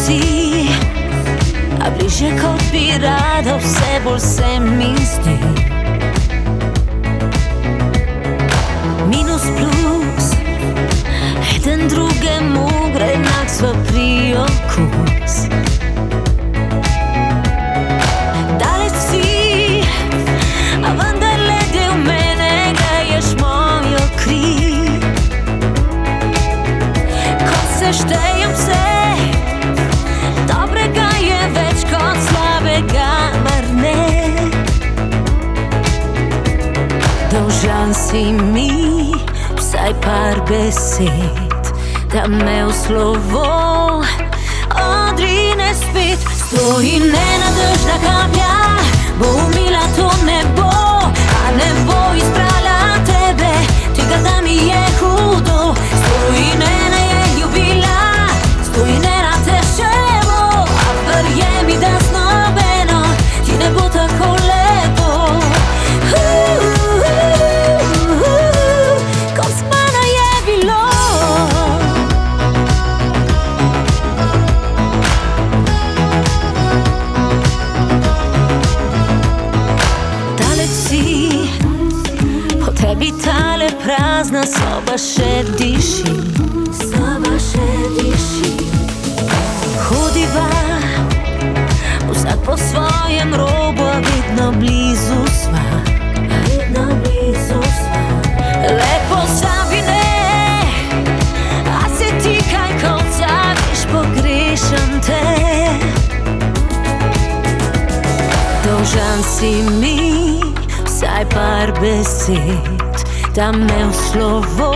si, a bliže kot bi rada, vse bolj se mi zdi. Minus plus, eden drugemu gre enak sva pri okus. Daleč si, a vendarle del mene greješ mojo kri. Ko seštejem vse, dobrega je več kot slabega, mar ne? Dolžan si mi vsaj par besed, da me v slovo odrine spet. Stoji nenadržna kaplja, bo umila to nebo, a ne bo izbrala tebe, tega da mi je hudo. Stoji nena je ljubila, stoji nena te še bo, a verjemi, da z nobeno ti ne bo tako lepo. Kot z mano je bilo. Daleč si, po tebi tale prazna soba še diši. Soba še diši. Hodiva vsak po svojem robu, a vedno blizu sva. Vedno blizu sva. Lepo sabi ne, a se ti kaj konca, veš, pogrešam te. Dolžan si mi vsaj par besed, da me v slovo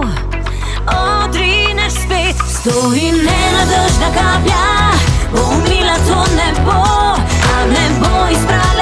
odrineš spet. Stoji nenadržna kaplja, bo umila to nebo, a ne bo izbrala